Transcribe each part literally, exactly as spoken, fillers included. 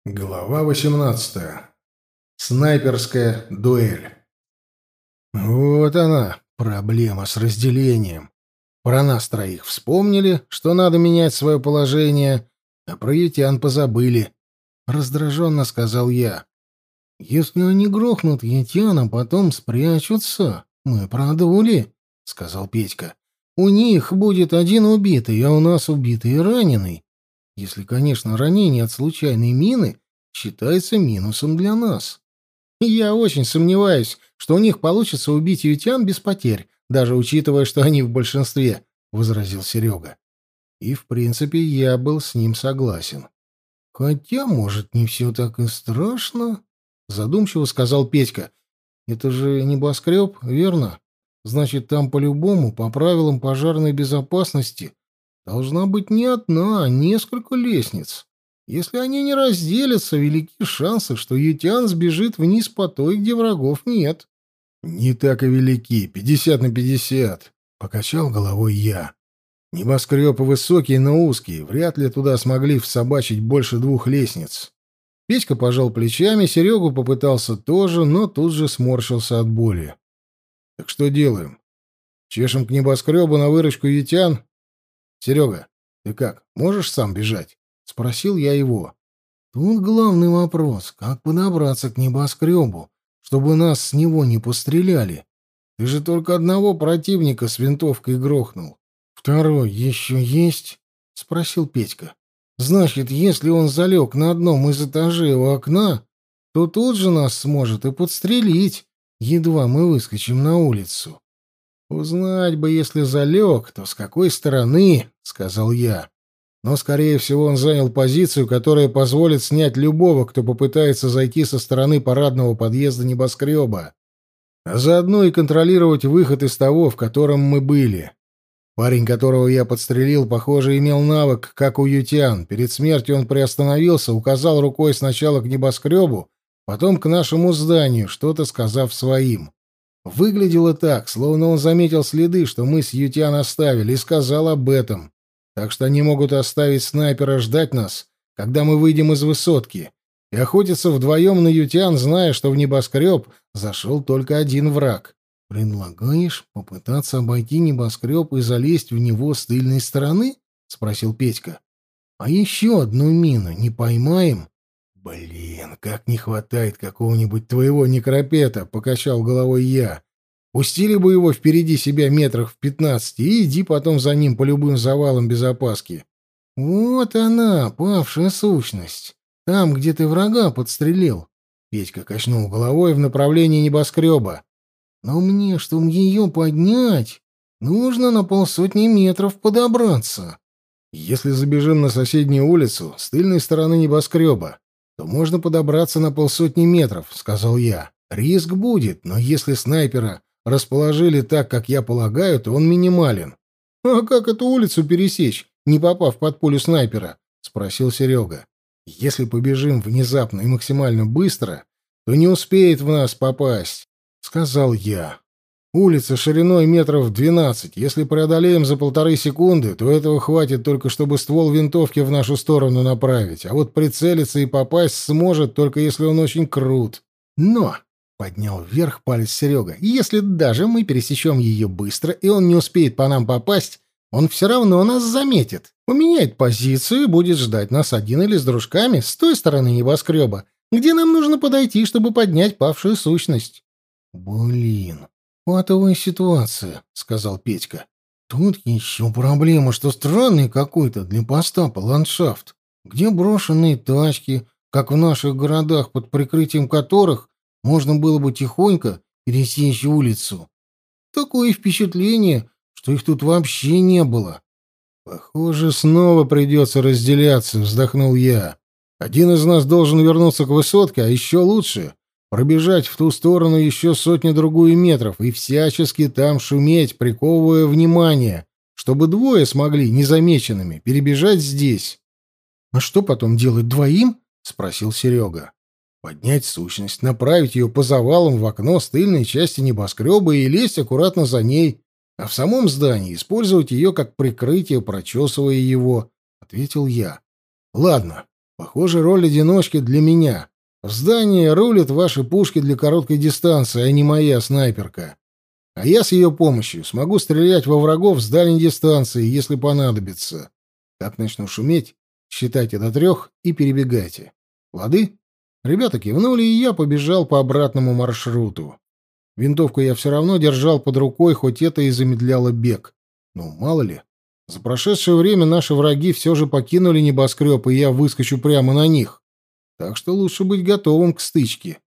Глава восемнадцатая. Снайперская дуэль. Вот она, проблема с разделением. Про нас троих вспомнили, что надо менять свое положение, а про ютян позабыли. Раздраженно сказал я. «Если они грохнут ютян, а потом спрячутся, мы продули», — сказал Петька. «У них будет один убитый, а у нас убитый и раненый. Если, конечно, ранение от случайной мины считается минусом для нас. Я очень сомневаюсь, что у них получится убить ютян без потерь, даже учитывая, что они в большинстве», — возразил Серега. И, в принципе, я был с ним согласен. «Хотя, может, не все так и страшно?» — задумчиво сказал Петька. «Это же небоскреб, верно? Значит, там по-любому, по правилам пожарной безопасности, должна быть не одна, а несколько лестниц. Если они не разделятся, велики шансы, что ютян сбежит вниз по той, где врагов нет». «Не так и велики, пятьдесят на пятьдесят», — покачал головой я. «Небоскреб высокий, но узкий, вряд ли туда смогли всобачить больше двух лестниц». Петька пожал плечами, Серегу попытался тоже, но тут же сморщился от боли. «Так что делаем? Чешем к небоскребу на выручку ютян? Серега, ты как, можешь сам бежать?» — спросил я его. «Тут главный вопрос, как подобраться к небоскребу, чтобы нас с него не постреляли. Ты же только одного противника с винтовкой грохнул. Второй еще есть?» — спросил Петька. «Значит, если он залег на одном из этажей у окна, то тут же нас сможет и подстрелить, едва мы выскочим на улицу». «Узнать бы, если залег, то с какой стороны», — сказал я. «Но, скорее всего, он занял позицию, которая позволит снять любого, кто попытается зайти со стороны парадного подъезда небоскреба, а заодно и контролировать выход из того, в котором мы были. Парень, которого я подстрелил, похоже, имел навык, как у ютян. Перед смертью он приостановился, указал рукой сначала к небоскребу, потом к нашему зданию, что-то сказав своим. Выглядело так, словно он заметил следы, что мы с ютян оставили, и сказал об этом. Так что они могут оставить снайпера ждать нас, когда мы выйдем из высотки, и охотиться вдвоем на ютян, зная, что в небоскреб зашел только один враг». «Предлагаешь попытаться обойти небоскреб и залезть в него с тыльной стороны?» — спросил Петька. «А еще одну мину не поймаем?» «Блин, как не хватает какого-нибудь твоего некропета!» — покачал головой я. «Пустили бы его впереди себя метрах в пятнадцати и иди потом за ним по любым завалам без опаски». «Вот она, павшая сущность. Там, где ты врага подстрелил». Петька качнул головой в направлении небоскреба. «Но мне, чтобы ее поднять, нужно на полсотни метров подобраться. Если забежим на соседнюю улицу с тыльной стороны небоскреба, то можно подобраться на полсотни метров», — сказал я. «Риск будет, но если снайпера расположили так, как я полагаю, то он минимален». «А как эту улицу пересечь, не попав под пулю снайпера?» — спросил Серега. «Если побежим внезапно и максимально быстро, то не успеет в нас попасть», — сказал я. «Улица шириной метров двенадцать. Если преодолеем за полторы секунды, то этого хватит только, чтобы ствол винтовки в нашу сторону направить, а вот прицелиться и попасть сможет, только если он очень крут. Но...» — поднял вверх палец Серега. «Если даже мы пересечем ее быстро, и он не успеет по нам попасть, он все равно нас заметит, поменяет позицию и будет ждать нас один или с дружками с той стороны небоскреба, где нам нужно подойти, чтобы поднять павшую сущность». «Блин, патовая ситуация», — сказал Петька. «Тут еще проблема, что странный какой-то для постапа ландшафт, где брошенные тачки, как в наших городах, под прикрытием которых можно было бы тихонько пересечь улицу. Такое впечатление, что их тут вообще не было». «Похоже, снова придется разделяться», — вздохнул я. «Один из нас должен вернуться к высотке, а еще лучше пробежать в ту сторону еще сотню-другую метров и всячески там шуметь, приковывая внимание, чтобы двое смогли незамеченными перебежать здесь». «А что потом делать двоим?» — спросил Серега. «Поднять сущность, направить ее по завалам в окно с тыльной части небоскреба и лезть аккуратно за ней, а в самом здании использовать ее как прикрытие, прочесывая его», — ответил я. «Ладно, Похоже, роль одиночки для меня. В здании рулят ваши пушки для короткой дистанции, а не моя снайперка. А я с ее помощью смогу стрелять во врагов с дальней дистанции, если понадобится. Как начну шуметь, считайте до трех и перебегайте. Лады?» Ребята кивнули, и я побежал по обратному маршруту. Винтовку я все равно держал под рукой, хоть это и замедляло бег. Ну, мало ли. За прошедшее время наши враги все же покинули небоскреб, и я выскочу прямо на них. Так что лучше быть готовым к стычке.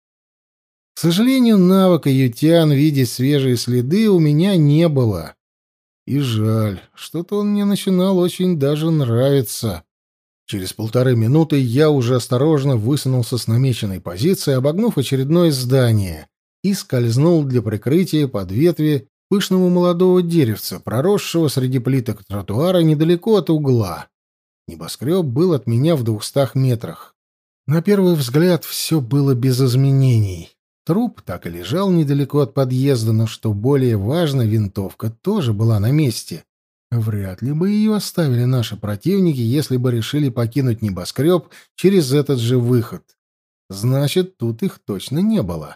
К сожалению, навыка ютян видеть свежие следы у меня не было. И жаль, что-то он мне начинал очень даже нравиться. Через полторы минуты я уже осторожно высунулся с намеченной позиции, обогнув очередное здание, и скользнул для прикрытия под ветви пышного молодого деревца, проросшего среди плиток тротуара недалеко от угла. Небоскреб был от меня в двухстах метрах. На первый взгляд все было без изменений. Труп так и лежал недалеко от подъезда, но, что более важно, винтовка тоже была на месте. Вряд ли бы ее оставили наши противники, если бы решили покинуть небоскреб через этот же выход. Значит, тут их точно не было.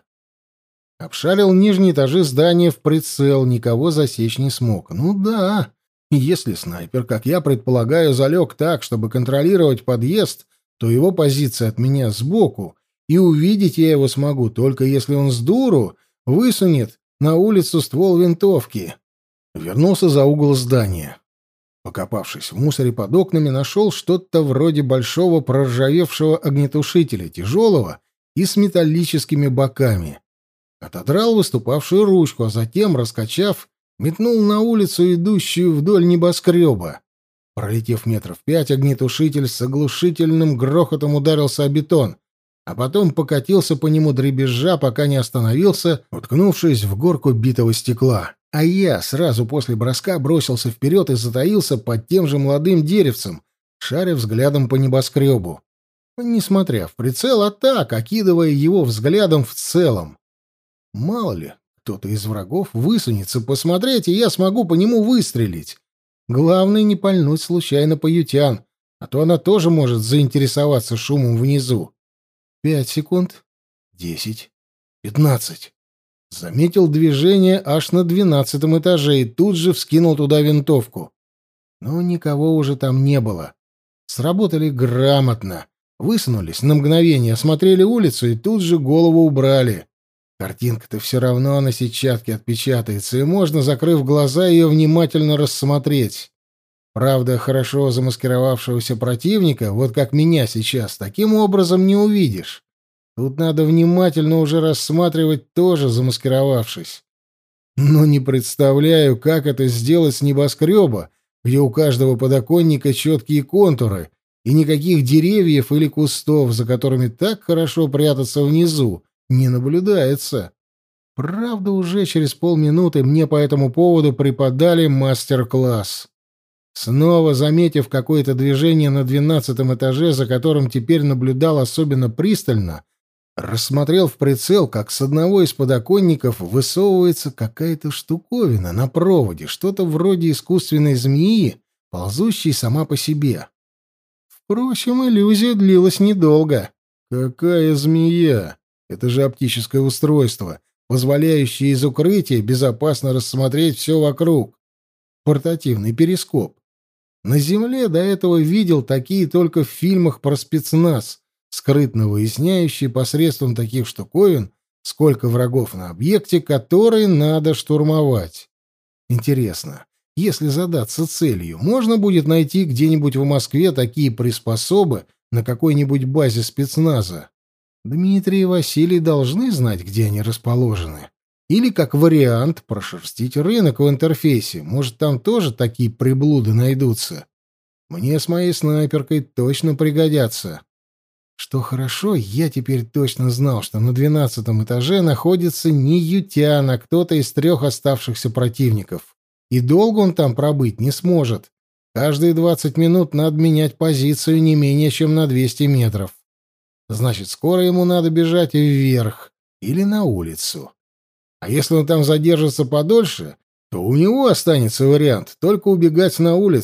Обшарил нижние этажи здания в прицел, никого засечь не смог. Ну да, если снайпер, как я предполагаю, залег так, чтобы контролировать подъезд, то его позиция от меня сбоку, и увидеть я его смогу, только если он с дуру высунет на улицу ствол винтовки. Вернулся за угол здания. Покопавшись в мусоре под окнами, нашел что-то вроде большого проржавевшего огнетушителя, тяжелого и с металлическими боками. Отодрал выступавшую ручку, а затем, раскачав, метнул на улицу, идущую вдоль небоскреба. Пролетев метров пять, огнетушитель с оглушительным грохотом ударился о бетон, а потом покатился по нему дребезжа, пока не остановился, уткнувшись в горку битого стекла. А я сразу после броска бросился вперед и затаился под тем же молодым деревцем, шаря взглядом по небоскребу. Не смотря в прицел, а так, окидывая его взглядом в целом. Мало ли, кто-то из врагов высунется посмотреть, и я смогу по нему выстрелить. Главное не пальнуть случайно по ютян, а то она тоже может заинтересоваться шумом внизу. Пять секунд. Десять. Пятнадцать. Заметил движение аж на двенадцатом этаже и тут же вскинул туда винтовку. Но никого уже там не было. Сработали грамотно. Высунулись на мгновение, осмотрели улицу и тут же голову убрали. Картинка-то все равно на сетчатке отпечатается, и можно, закрыв глаза, ее внимательно рассмотреть. Правда, хорошо замаскировавшегося противника, вот как меня сейчас, таким образом не увидишь. Тут надо внимательно уже рассматривать, тоже замаскировавшись. Но не представляю, как это сделать с небоскреба, где у каждого подоконника четкие контуры и никаких деревьев или кустов, за которыми так хорошо прятаться внизу, не наблюдается. Правда, уже через полминуты мне по этому поводу преподали мастер-класс. Снова заметив какое-то движение на двенадцатом этаже, за которым теперь наблюдал особенно пристально, рассмотрел в прицел, как с одного из подоконников высовывается какая-то штуковина на проводе, что-то вроде искусственной змеи, ползущей сама по себе. Впрочем, иллюзия длилась недолго. Какая змея? Это же оптическое устройство, позволяющее из укрытия безопасно рассмотреть все вокруг. Портативный перископ. На Земле до этого видел такие только в фильмах про спецназ, скрытно выясняющие посредством таких штуковин, сколько врагов на объекте, который надо штурмовать. Интересно, если задаться целью, можно будет найти где-нибудь в Москве такие приспособы на какой-нибудь базе спецназа? Дмитрий и Василий должны знать, где они расположены. Или, как вариант, прошерстить рынок в интерфейсе. Может, там тоже такие приблуды найдутся. Мне с моей снайперкой точно пригодятся. Что хорошо, я теперь точно знал, что на двенадцатом этаже находится не ютян, а кто-то из трех оставшихся противников. И долго он там пробыть не сможет. Каждые двадцать минут надо менять позицию не менее чем на двести метров. Значит, скоро ему надо бежать вверх или на улицу. А если он там задержится подольше, то у него останется вариант только убегать на улицу.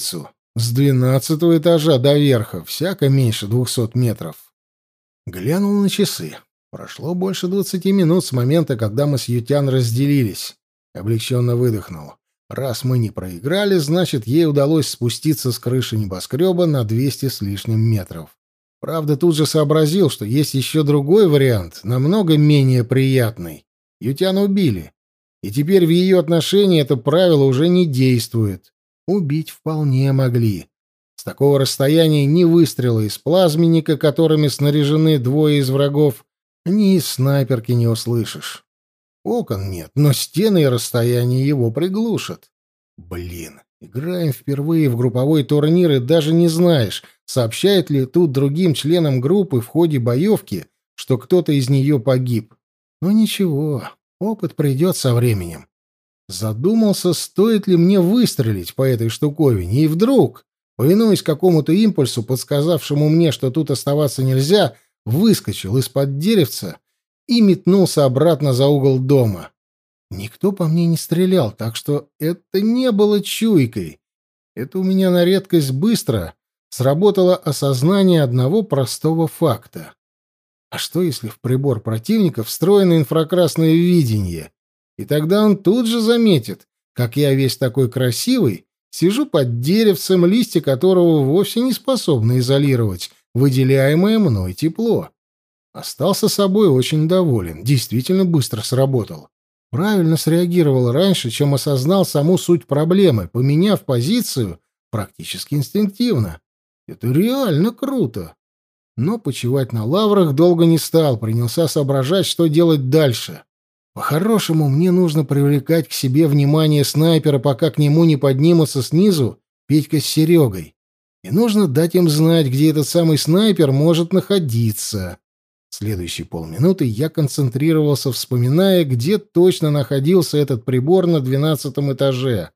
С двенадцатого этажа до верха, всяко меньше двухсот метров. Глянул на часы. Прошло больше двадцати минут с момента, когда мы с Ютян разделились. Облегченно выдохнул. Раз мы не проиграли, значит, ей удалось спуститься с крыши небоскреба на двести с лишним метров. Правда, тут же сообразил, что есть еще другой вариант, намного менее приятный. Ютян убили. И теперь в ее отношении это правило уже не действует. Убить вполне могли. С такого расстояния ни выстрела из плазменника, которыми снаряжены двое из врагов, ни из снайперки не услышишь. Окон нет, но стены и расстояние его приглушат. Блин, играем впервые в групповой турнир, и даже не знаешь, сообщает ли тут другим членам группы в ходе боевки, что кто-то из нее погиб. Но ничего, опыт придет со временем. Задумался, стоит ли мне выстрелить по этой штуковине, и вдруг, повинуясь какому-то импульсу, подсказавшему мне, что тут оставаться нельзя, выскочил из-под деревца и метнулся обратно за угол дома. Никто по мне не стрелял, так что это не было чуйкой. Это у меня на редкость быстро сработало осознание одного простого факта. А что, если в прибор противника встроено инфракрасное видение? И тогда он тут же заметит, как я весь такой красивый сижу под деревцем, листья которого вовсе не способны изолировать выделяемое мной тепло. Остался собой очень доволен. Действительно быстро сработал. Правильно среагировал раньше, чем осознал саму суть проблемы, поменяв позицию практически инстинктивно. Это реально круто. Но почивать на лаврах долго не стал, принялся соображать, что делать дальше. По-хорошему, мне нужно привлекать к себе внимание снайпера, пока к нему не поднимутся снизу Петька с Серегой. И нужно дать им знать, где этот самый снайпер может находиться. Следующие полминуты я концентрировался, вспоминая, где точно находился этот прибор на двенадцатом этаже.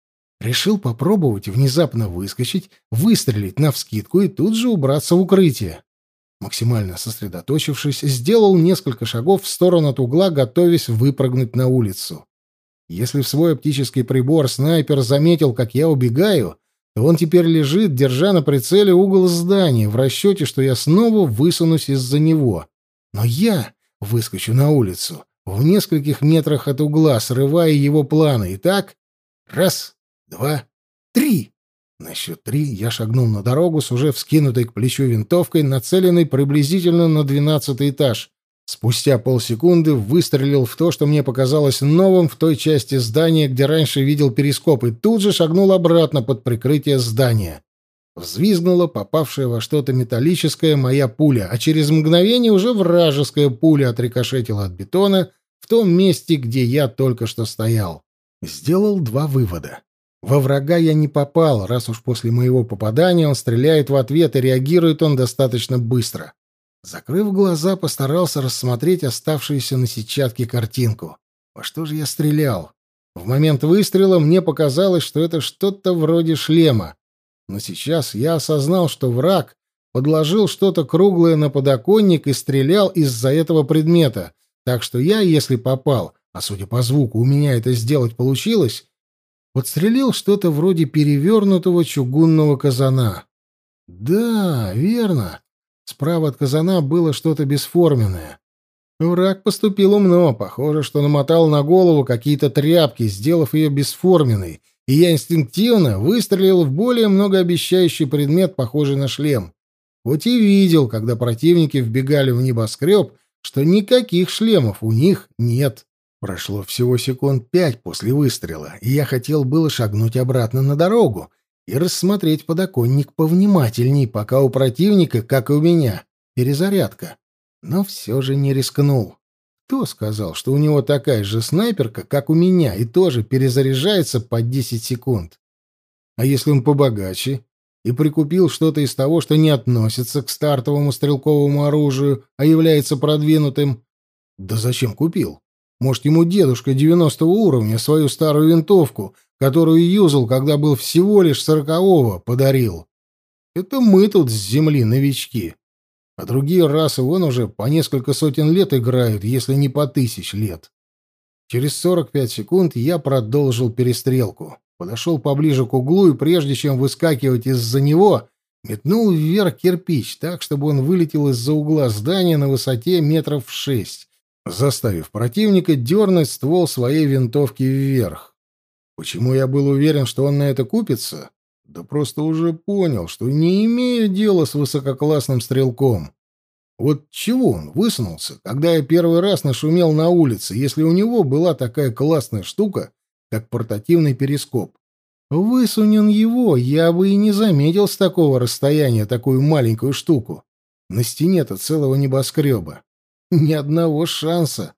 Решил попробовать внезапно выскочить, выстрелить навскидку и тут же убраться в укрытие. Максимально сосредоточившись, сделал несколько шагов в сторону от угла, готовясь выпрыгнуть на улицу. Если в свой оптический прибор снайпер заметил, как я убегаю, то он теперь лежит, держа на прицеле угол здания, в расчете, что я снова высунусь из-за него. Но я выскочу на улицу, в нескольких метрах от угла, срывая его планы. Итак, раз, два, три. На счет три я шагнул на дорогу с уже вскинутой к плечу винтовкой, нацеленной приблизительно на двенадцатый этаж. Спустя полсекунды выстрелил в то, что мне показалось новым в той части здания, где раньше видел перископ, и тут же шагнул обратно под прикрытие здания. Взвизгнула попавшая во что-то металлическое моя пуля, а через мгновение уже вражеская пуля отрикошетила от бетона в том месте, где я только что стоял. Сделал два вывода. Во врага я не попал, раз уж после моего попадания он стреляет в ответ, и реагирует он достаточно быстро. Закрыв глаза, постарался рассмотреть оставшуюся на сетчатке картинку. Во что же я стрелял? В момент выстрела мне показалось, что это что-то вроде шлема. Но сейчас я осознал, что враг подложил что-то круглое на подоконник и стрелял из-за этого предмета. Так что я, если попал, а судя по звуку у меня это сделать получилось, подстрелил что-то вроде перевернутого чугунного казана. Да, верно. Справа от казана было что-то бесформенное. Враг поступил умно. Похоже, что намотал на голову какие-то тряпки, сделав ее бесформенной, и я инстинктивно выстрелил в более многообещающий предмет, похожий на шлем. Хоть и видел, когда противники вбегали в небоскреб, что никаких шлемов у них нет. Прошло всего секунд пять после выстрела, и я хотел было шагнуть обратно на дорогу и рассмотреть подоконник повнимательней, пока у противника, как и у меня, перезарядка. Но все же не рискнул. Кто сказал, что у него такая же снайперка, как у меня, и тоже перезаряжается по десять секунд? А если он побогаче и прикупил что-то из того, что не относится к стартовому стрелковому оружию, а является продвинутым? Да зачем купил? Может, ему дедушка девяностого уровня свою старую винтовку, которую юзал, когда был всего лишь сорокового, подарил? Это мы тут с земли новички. А другие расы вон уже по несколько сотен лет играют, если не по тысяч лет. Через сорок пять секунд я продолжил перестрелку. подошел поближе к углу и, прежде чем выскакивать из-за него, метнул вверх кирпич так, чтобы он вылетел из-за угла здания на высоте метров шесть, заставив противника дернуть ствол своей винтовки вверх. Почему я был уверен, что он на это купится? Да просто уже понял, что не имею дела с высококлассным стрелком. Вот чего он высунулся, когда я первый раз нашумел на улице, если у него была такая классная штука, как портативный перископ? Высунь он его, я бы и не заметил с такого расстояния такую маленькую штуку. На стене-то целого небоскреба. Ни одного шанса.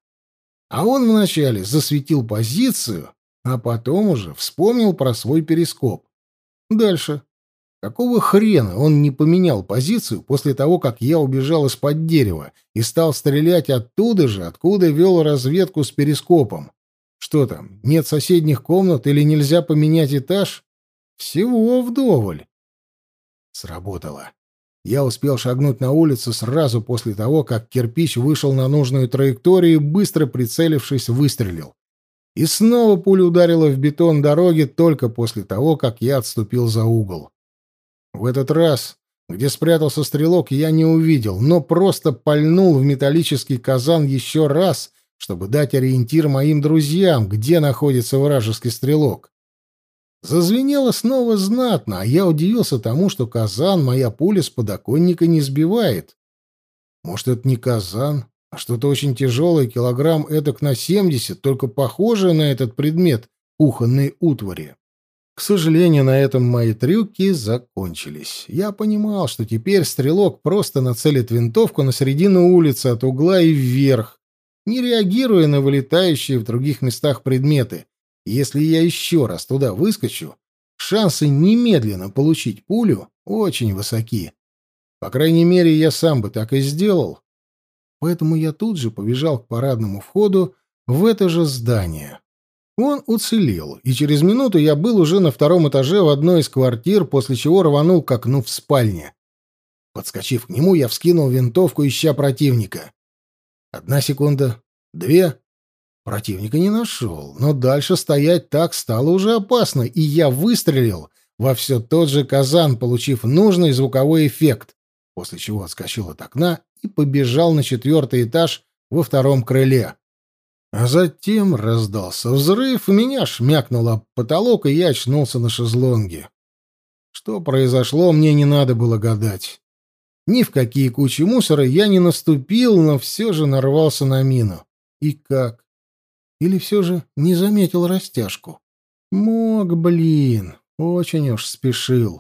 А он вначале засветил позицию, а потом уже вспомнил про свой перископ. Дальше. Какого хрена он не поменял позицию после того, как я убежал из-под дерева и стал стрелять оттуда же, откуда вел разведку с перископом? Что там, нет соседних комнат или нельзя поменять этаж? Всего вдоволь. Сработало. Я успел шагнуть на улицу сразу после того, как кирпич вышел на нужную траекторию и, быстро прицелившись, выстрелил. И снова пуля ударила в бетон дороги только после того, как я отступил за угол. В этот раз, где спрятался стрелок, я не увидел, но просто пальнул в металлический казан еще раз, чтобы дать ориентир моим друзьям, где находится вражеский стрелок. Зазвенело снова знатно, а я удивился тому, что казан моя пуля с подоконника не сбивает. Может, это не казан, а что-то очень тяжелое, килограмм эдак на семьдесят, только похожее на этот предмет кухонной утвари. К сожалению, на этом мои трюки закончились. Я понимал, что теперь стрелок просто нацелит винтовку на середину улицы от угла и вверх, не реагируя на вылетающие в других местах предметы. И если я еще раз туда выскочу, шансы немедленно получить пулю очень высоки. По крайней мере, я сам бы так и сделал. Поэтому я тут же побежал к парадному входу в это же здание. Он уцелел, и через минуту я был уже на втором этаже в одной из квартир, после чего рванул к окну в спальне. Подскочив к нему, я вскинул винтовку, ища противника. Одна секунда, две. Противника не нашел, но дальше стоять так стало уже опасно, и я выстрелил во все тот же казан, получив нужный звуковой эффект, после чего отскочил от окна и побежал на четвертый этаж во втором крыле. А затем раздался взрыв, меня шмякнуло об потолок, и я очнулся на шезлонге. Что произошло, мне не надо было гадать. Ни в какие кучи мусора я не наступил, но все же нарвался на мину. И как? Или все же не заметил растяжку? Мог, блин, очень уж спешил.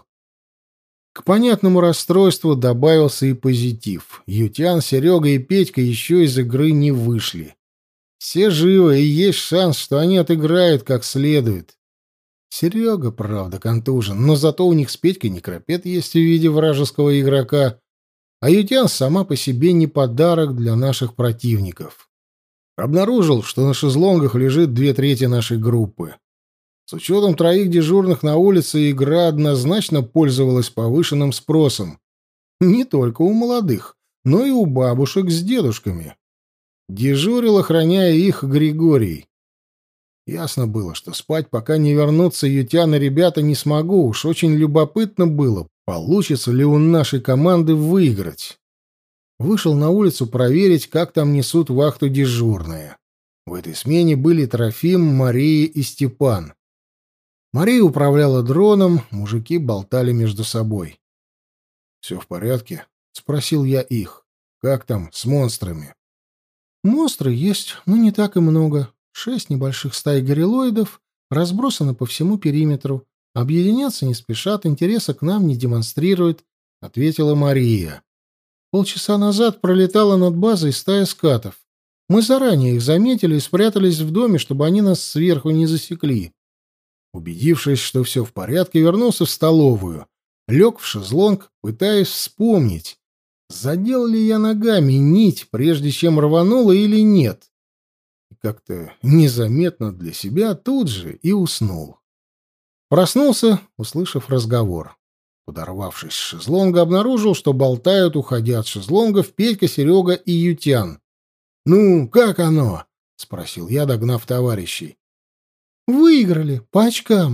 К понятному расстройству добавился и позитив. Ютян, Серега и Петька еще из игры не вышли. Все живы, и есть шанс, что они отыграют как следует. Серега, правда, контужен, но зато у них с Петькой некропед есть в виде вражеского игрока, а Ютян сама по себе не подарок для наших противников. Обнаружил, что на шезлонгах лежит две трети нашей группы. С учетом троих дежурных на улице игра однозначно пользовалась повышенным спросом. Не только у молодых, но и у бабушек с дедушками. Дежурил, охраняя их, Григорий. Ясно было, что спать, пока не вернутся Ютян и ребята, не смогу. Уж очень любопытно было, получится ли у нашей команды выиграть. Вышел на улицу проверить, как там несут вахту дежурные. В этой смене были Трофим, Мария и Степан. Мария управляла дроном, мужики болтали между собой. «Все в порядке?» — спросил я их. «Как там с монстрами?» «Монстры есть, но не так и много. Шесть небольших стай горилоидов разбросаны по всему периметру. Объединяться не спешат, интереса к нам не демонстрируют», — ответила Мария. «Полчаса назад пролетала над базой стая скатов. Мы заранее их заметили и спрятались в доме, чтобы они нас сверху не засекли». Убедившись, что все в порядке, вернулся в столовую. Лег в шезлонг, пытаясь вспомнить, задел ли я ногами нить, прежде чем рванула, или нет. И как-то незаметно для себя тут же и уснул. Проснулся, услышав разговор. Подорвавшись с шезлонга, обнаружил, что болтают, уходя от шезлонгов, Петька, Серега и Ютян. «Ну, как оно?» — спросил я, догнав товарищей. «Выиграли, по очкам.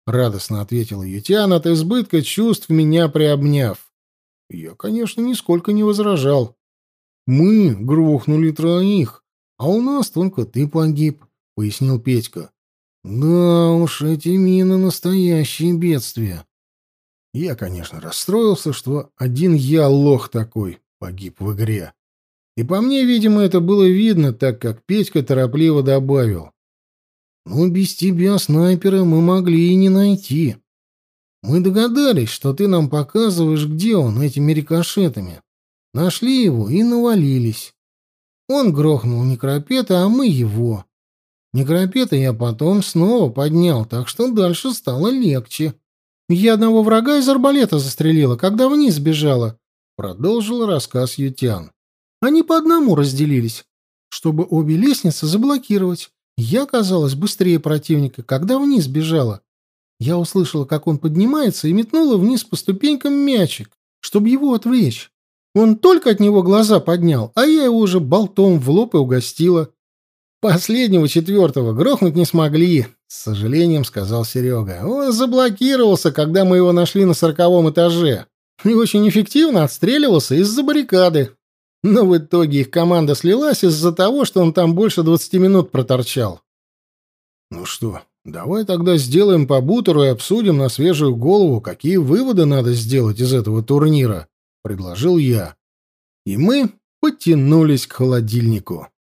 — радостно ответил Ютян, от избытка чувств меня приобняв. Я, конечно, нисколько не возражал. «Мы грохнули троих, а у нас только ты погиб», — пояснил Петька. «Да уж, эти мины — настоящее бедствие». Я, конечно, расстроился, что один я, лох такой, погиб в игре. И по мне, видимо, это было видно, так как Петька торопливо добавил. «Ну, без тебя, снайпера, мы могли и не найти. Мы догадались, что ты нам показываешь, где он, этими рикошетами. Нашли его и навалились. Он грохнул Некропета, а мы его. Некропета я потом снова поднял, так что дальше стало легче. Я одного врага из арбалета застрелила, когда вниз бежала», — продолжил рассказ Ютян. «Они по одному разделились, чтобы обе лестницы заблокировать. Я оказалась быстрее противника, когда вниз бежала. Я услышала, как он поднимается, и метнула вниз по ступенькам мячик, чтобы его отвлечь. Он только от него глаза поднял, а я его уже болтом в лоб и угостила. Последнего четвертого грохнуть не смогли, с сожалением сказал Серега. Он заблокировался, когда мы его нашли на сороковом этаже, и очень эффективно отстреливался из-за баррикады. Но в итоге их команда слилась из-за того, что он там больше двадцати минут проторчал. Ну что, давай тогда сделаем по бутеру и обсудим на свежую голову, какие выводы надо сделать из этого турнира, предложил я. И мы подтянулись к холодильнику.